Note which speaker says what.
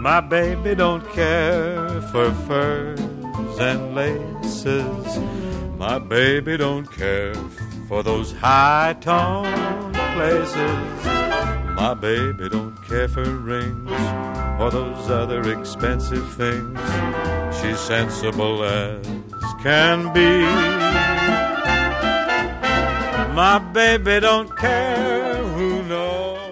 Speaker 1: My baby don't care for furs and laces. My baby don't care for those high-toned places. My baby don't care for rings or those other expensive things. She's sensible as can be. My baby don't care who knows.